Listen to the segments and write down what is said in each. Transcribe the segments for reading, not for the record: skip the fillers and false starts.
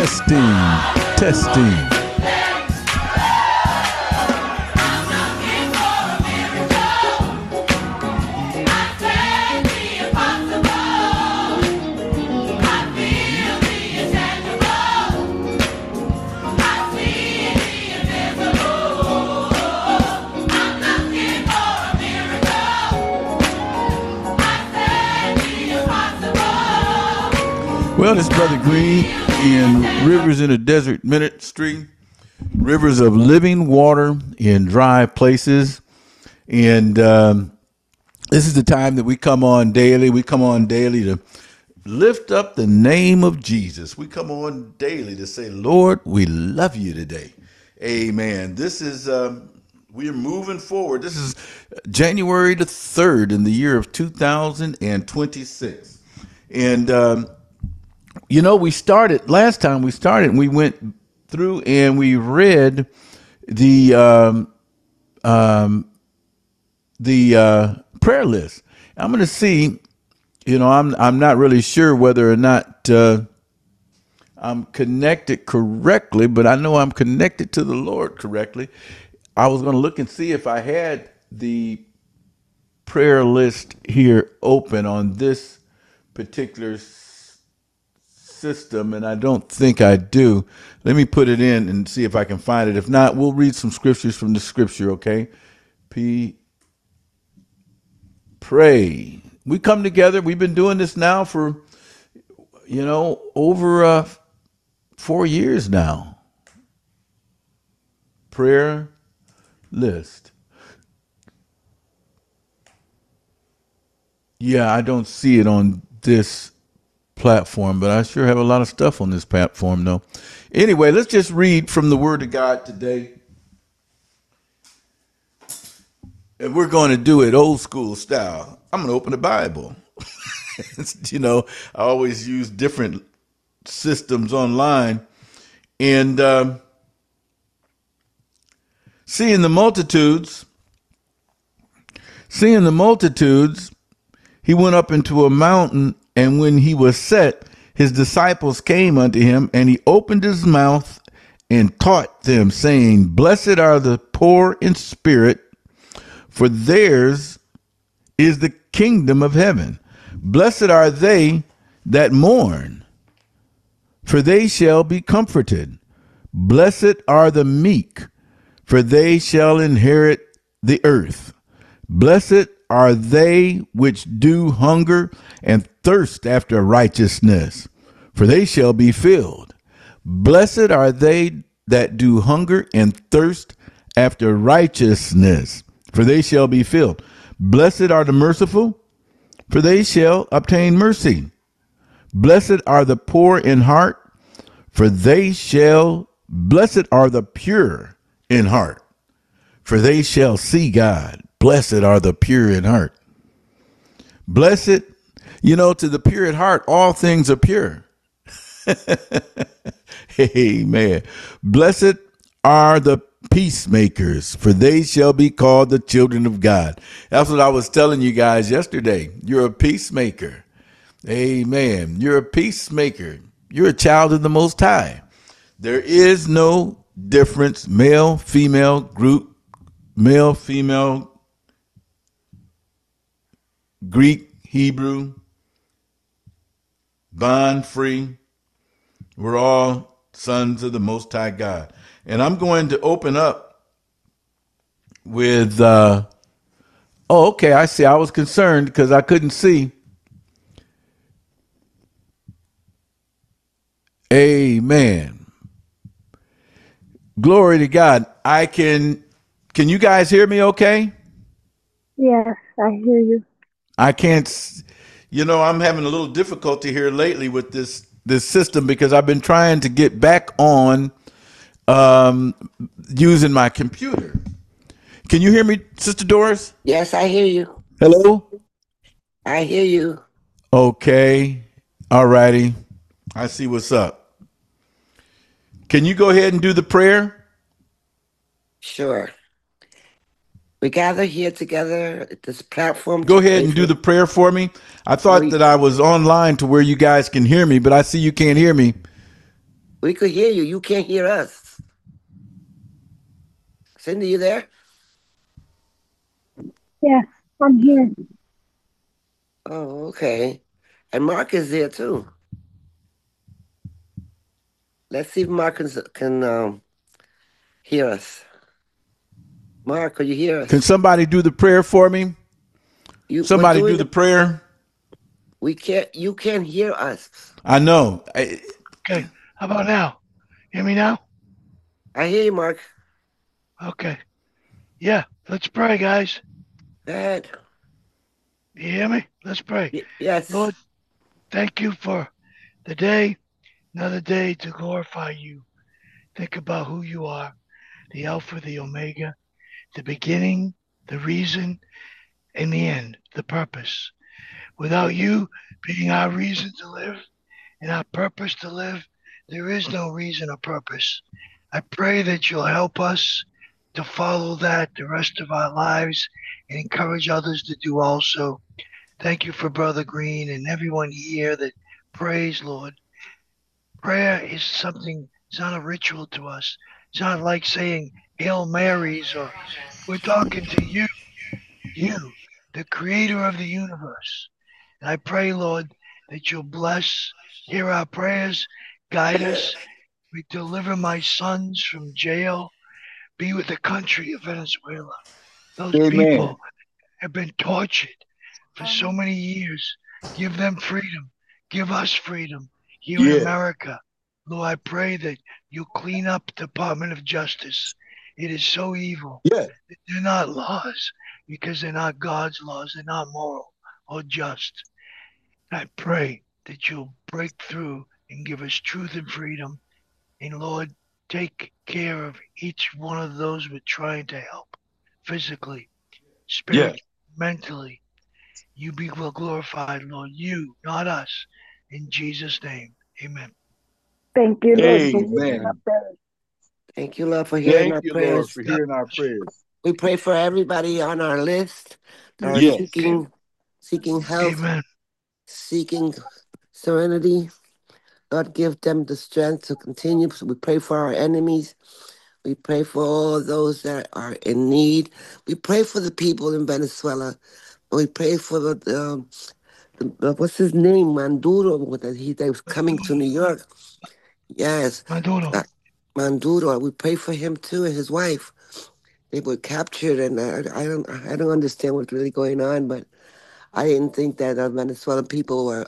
Testing, testing. Well, it's Brother Green in Rivers in a Desert Ministry, rivers of living water in dry places. And this is the time that we come on daily. We come on daily to lift up the name of Jesus. We come on daily to say, Lord, we love you today. Amen. This is, we're moving forward. This is January the 3rd in the year of 2026. And, you know, we went through and we read the prayer list. I'm going to see, you know, I'm not really sure whether or not I'm connected correctly, but I know I'm connected to the Lord correctly. I was going to look and see if I had the prayer list here open on this particular system, and I don't think I do. Let me put it in and see if I can find it. If not, we'll read some scriptures from the scripture, okay? Pray. We come together. We've been doing this now for, you know, over 4 years now. Prayer list. Yeah, I don't see it on this platform, but I sure have a lot of stuff on this platform though. Anyway, let's just read from the Word of God today. And we're going to do it old school style. I'm going to open the Bible. You know, I always use different systems online. And seeing the multitudes, he went up into a mountain, and when he was set, his disciples came unto him, and he opened his mouth and taught them, saying, Blessed are the poor in spirit, for theirs is the kingdom of heaven. Blessed are they that mourn, for they shall be comforted. Blessed are the meek, for they shall inherit the earth. Blessed are they which do hunger and thirst after righteousness, for they shall be filled. Blessed are they that do hunger and thirst after righteousness, for they shall be filled. Blessed are the merciful, for they shall obtain mercy. Blessed are the poor in heart, for blessed are the pure in heart, for they shall see God. Blessed are the pure in heart. Blessed, you know, to the pure in heart, all things are pure. Amen. Blessed are the peacemakers, for they shall be called the children of God. That's what I was telling you guys yesterday. You're a peacemaker. Amen. You're a peacemaker. You're a child of the Most High. There is no difference, male, female, group, male, female, Greek, Hebrew, bond free. We're all sons of the Most High God. And I'm going to open up with, okay, I see. I was concerned because I couldn't see. Amen. Glory to God. Can you guys hear me okay? Yes, I hear you. I can't, you know, I'm having a little difficulty here lately with this system because I've been trying to get back on using my computer. Can you hear me, Sister Doris? Yes, I hear you. Hello? I hear you. Okay. All righty. I see what's up. Can you go ahead and do the prayer? Sure. We gather here together at this platform. Go ahead and do the prayer for me. I thought that I was online to where you guys can hear me, but I see you can't hear me. We could hear you. You can't hear us. Cindy, you there? Yes, I'm here. Oh, okay. And Mark is there too. Let's see if Mark can hear us. Mark, could you hear Can us? somebody do the prayer for me? We're Somebody do doing the the. prayer. We can't. You can't hear us. I know. Okay. How about now? Hear me now? I hear you, Mark. Okay. Yeah. Let's pray, guys. Go ahead. You hear me? Let's pray. Yes. Lord, thank you for the day, another day to glorify you. Think about who you are, the Alpha, the Omega, the beginning, the reason, and the end, the purpose. Without you being our reason to live and our purpose to live, there is no reason or purpose. I pray that you'll help us to follow that the rest of our lives and encourage others to do also. Thank you for Brother Green and everyone here that prays, Lord. Prayer is something, it's not a ritual to us. It's not like saying Hail Marys or we're talking to you, the creator of the universe. And I pray, Lord, that you'll bless, hear our prayers, guide us. We deliver my sons from jail. Be with the country of Venezuela. Those Amen. people have been tortured for so many years. Give them freedom. Give us freedom here in Yes. America. Lord, I pray that you clean up the Department of Justice. It is so evil. Yes. They're not laws because they're not God's laws. They're not moral or just. I pray that you'll break through and give us truth and freedom. And Lord, take care of each one of those we're trying to help physically, spiritually, mentally. You be glorified, Lord. You, not us. In Jesus' name, amen. Thank you, Lord, for hearing our Amen. prayers. Thank you, Lord, for hearing Thank our you, Lord, prayers. for hearing our prayers. We pray for everybody on our list that are Yes. seeking health, Amen. seeking serenity. Lord, give them the strength to continue. So we pray for our enemies. We pray for all those that are in need. We pray for the people in Venezuela. We pray for what's his name, Manduro, that was coming to New York. Yes, Maduro. uh, Manduro. We pray for him too and his wife. They were captured, and I don't understand what's really going on, but I didn't think that Venezuelan people were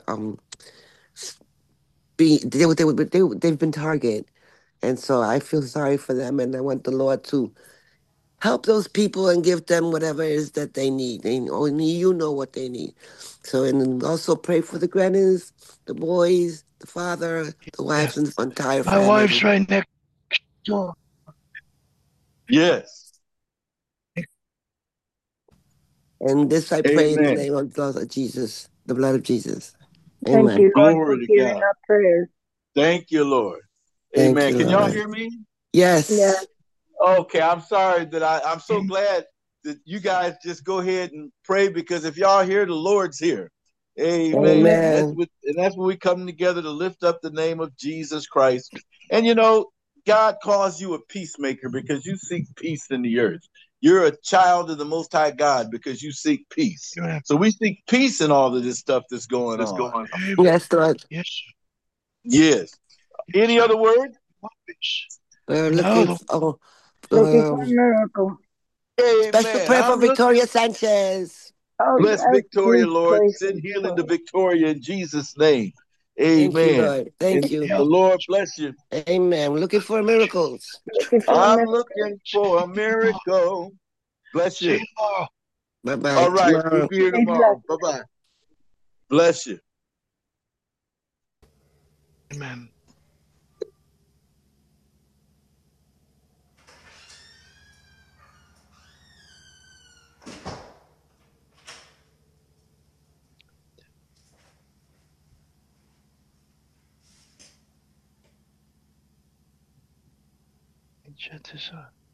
they've been targeted, and so I feel sorry for them, and I want the Lord to help those people and give them whatever it is that they need. Only you know what they need. So, and then also pray for the grannies, the boys, the father, the Yeah. wives, and the entire My wife's family. right next door. Yes. And this I pray in the Amen. name of the Lord Jesus, the blood of Jesus. Thank Amen. you, Lord, for Glory to hearing God. our prayers. Thank you, Lord. Thank Amen. you, Can y'all Lord. hear me? Yes, Yes. Okay, I'm sorry that I'm so glad that you guys just go ahead and pray, because if y'all here, the Lord's here. Amen. amen. Amen. And that's when we come together to lift up the name of Jesus Christ. And God calls you a peacemaker because you seek peace in the earth. You're a child of the Most High God because you seek peace. Amen. So we seek peace in all of this stuff that's going on. Amen. Yes, Lord. Yes. Yes. Any other word? We're No, looking for Looking for a um, miracle. special Amen. prayer for I'm looking. Victoria Sanchez. Oh, Bless yes, Victoria, please Lord. pray for Send healing to Victoria. Victoria in Jesus' name. Thank you, Amen. Lord. Thank And you. the Lord bless you. Amen. We're looking for miracles. Looking for a I'm miracle. looking for a miracle. Bless see you you. tomorrow. Bye bye. All right. We'll Tomorrow. be here Be tomorrow. blessed. Bye bye. Bless you. Amen. And shut this up.